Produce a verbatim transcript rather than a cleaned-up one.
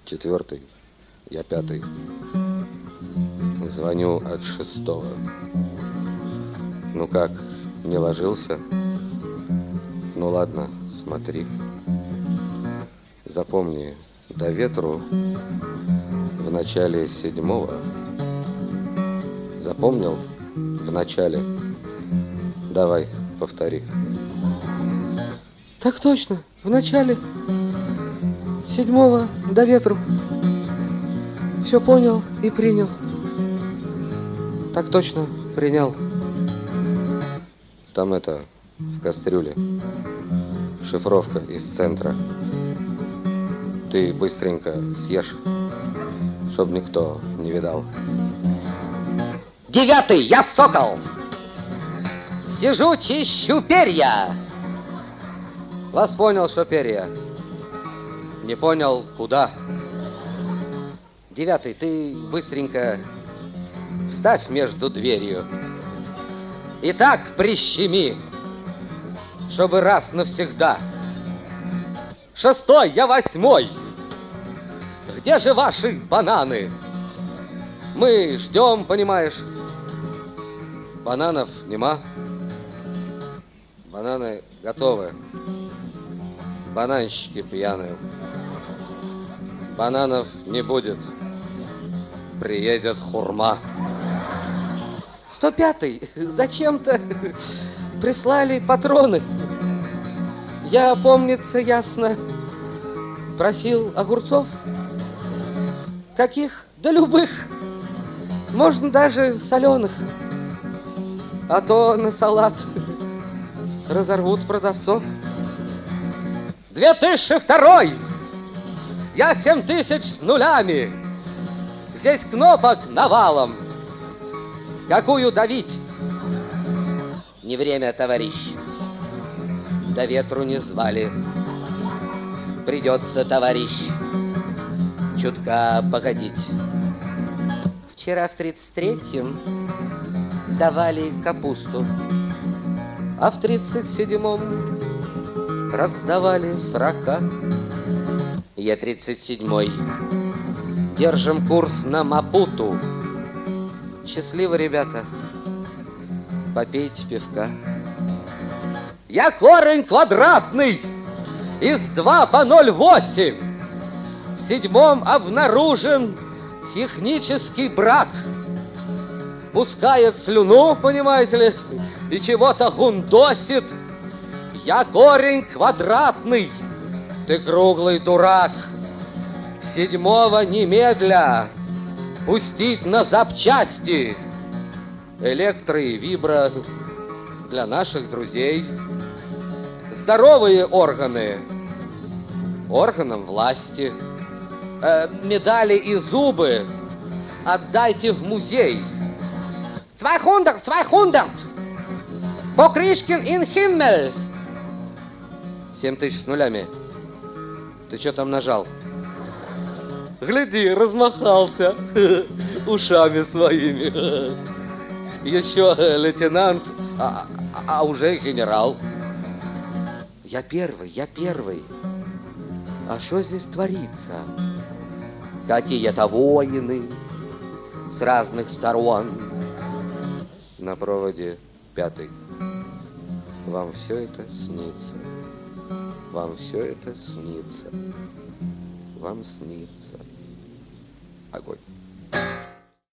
четвертый, я пятый. Звоню от шестого. Ну как, не ложился? Ну ладно, смотри. Запомни, до ветру в начале седьмого. Запомнил? В начале. Давай, повтори. Так точно, в начале седьмого до ветру. Все понял и принял. Так точно, принял. Там это, в кастрюле. Шифровка из центра. Ты быстренько съешь, чтоб никто не видал. Девятый, я сокол. Сижу, чищу перья. Вас понял, что перья. Не понял, куда. Девятый, ты быстренько вставь между дверью. И так прищеми, чтобы раз навсегда. Шестой, я восьмой. Где же ваши бананы? Мы ждем, понимаешь. Бананов нема. Бананы готовы. Бананщики пьяные. Бананов не будет. Приедет хурма. сто пятый, зачем-то прислали патроны. Я, помнится, ясно просил огурцов. Каких? Да любых. Можно даже соленых. А то на салат разорвут продавцов. Две тысячи второй. Я семь тысяч с нулями. Здесь кнопок навалом. Какую давить? Не время, товарищ. До ветру не звали. Придется, товарищ, чутка погодить. Вчера в тридцать третьем давали капусту, а в тридцать седьмом раздавали срока. Я тридцать седьмой. Держим курс на Мапуту. Счастливо, ребята. Попейте пивка. Я корень квадратный из два по ноль восемь. В седьмом обнаружен технический брак. Пускает слюну, понимаете ли, и чего-то гундосит. Я корень квадратный, ты круглый дурак. Седьмого немедля пустить на запчасти. Электро и вибро для наших друзей. Здоровые органы органам власти. Э, медали и зубы отдайте в музей. Zweihundert, zweihundert! Покрышкин in Himmel! Семь тысяч с нулями. Ты что там нажал? Гляди, размахался ушами своими. Еще лейтенант, а, а уже генерал. Я первый, я первый. А что здесь творится? Какие-то воины с разных сторон. На проводе пятый. Вам все это снится. Вам все это снится. Вам снится. Огонь.